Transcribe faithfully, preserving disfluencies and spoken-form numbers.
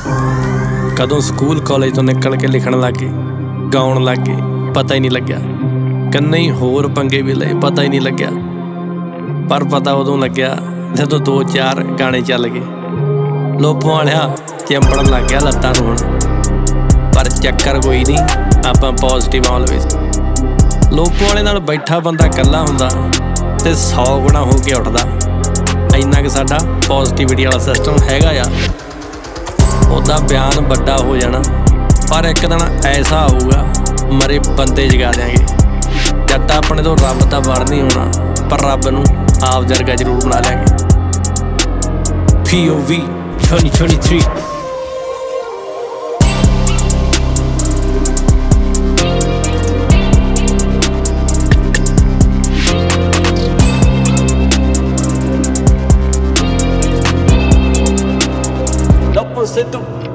कदों school college तो निकल के लिखण लग गए, गाउण लग गए, पता ही नहीं लग्या। कन्ने ही होर पंगे भी लए, पता ही नहीं लग्या। पर पता उदों लग्या जदों दो चार गाने चल गए। लोपों वालिया चिंबड़न लग गया लत्तां नूं हुण। पर चक्कर कोई नहीं, आपां पॉजिटिव ऑलवेज। लोपों वाले नाल बैठा बंदा कल्ला हुंदा ते सौ गुणा हो के उठदा। इन्ना कि साडा पॉजिटिविटी वाला सिस्टम हैगा आ। ਉਹਦਾ ਬਿਆਨ ਵੱਡਾ ਹੋ ਜਾਣਾ, ਪਰ ਇੱਕ ਦਿਨ ਐਸਾ ਆਊਗਾ ਮਰੇ ਬੰਦੇ ਜਗਾ ਦਿਆਂਗੇ। ਜਦ ਤਾਂ ਆਪਣੇ ਤੋਂ ਰੱਬ ਤਾਂ ਵੜ ਨਹੀਂ ਹੋਣਾ, ਪਰ ਰੱਬ ਨੂੰ ਆਪ ਜਰਗਾ ਜ਼ਰੂਰ ਬਣਾ ਲਿਆਂਗੇ। P O V twenty twenty-three Você tu